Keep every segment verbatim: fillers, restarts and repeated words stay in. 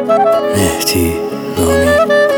مهدی نامی.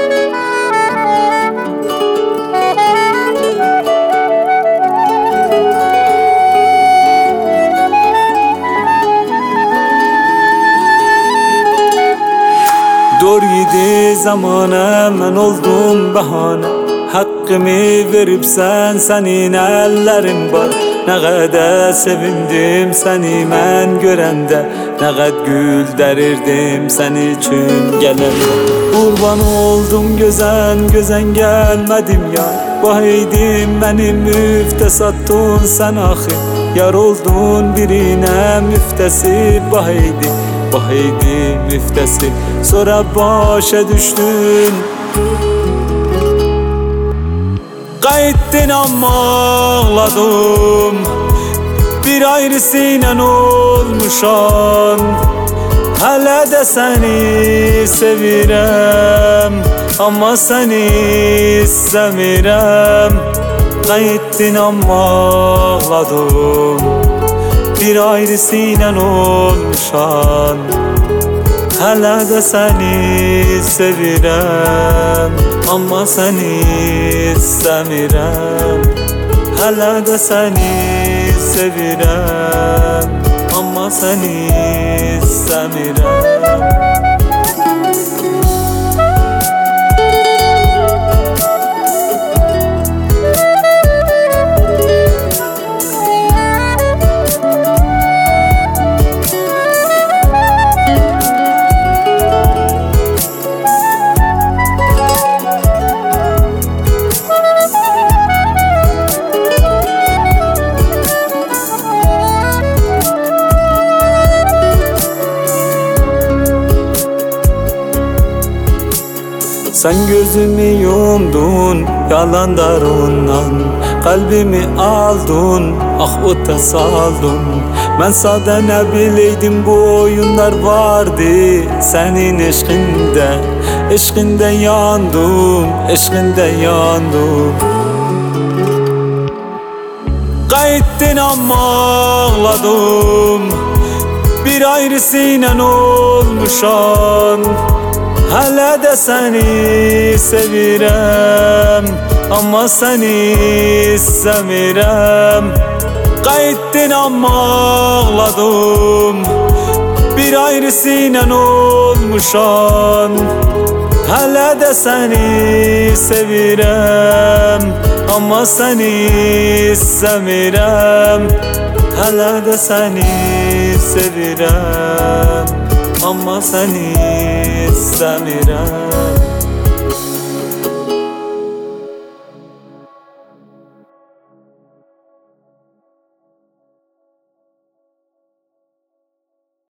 Doriydi zamana, mən oldum bəhanə. Haqqımı veribsən, sənin əllərin var. Nə qədər sevindim səni mən görəndə, nə qədər gül dərirdim səni üçün gələndə. Qurban oldum gözən, gözən gəlmədim yar. Vahiydim mənim müftə sattın sən axı. Yar oldun birinə müftəsi vahiydi. Vahiydi müftəsi, sonra başa düşdün. Qayıtdın amma ağladım, bir ayrısıyla olmuşam. Hələ də səni sevirəm, amma səni istəmirəm. Qayıtdın amma ağladım, bir ayrısıyla olmuşam. Hələ də səni sevirəm, amma səni istəmirəm. Hələ də səni sevirəm, amma səni istəmirəm. Sen gözümü yumdun yalanlarından, kalbimi aldın ah ota saldın. Ben sada ne bileydim bu oyunlar vardı. Senin eşkinde, eşkinde yandım, eşkinde yandım. Qayıtdın amma ağladım, bir ayrısıyla olmuşam. Hələ də səni sevirəm, amma səni istəmirəm. Qayıtdın amma ağladım, bir ayrısıyla olmuşam. Hələ də səni sevirəm, amma səni istəmirəm. Hələ də səni sevirəm, amma səni istəmirəm.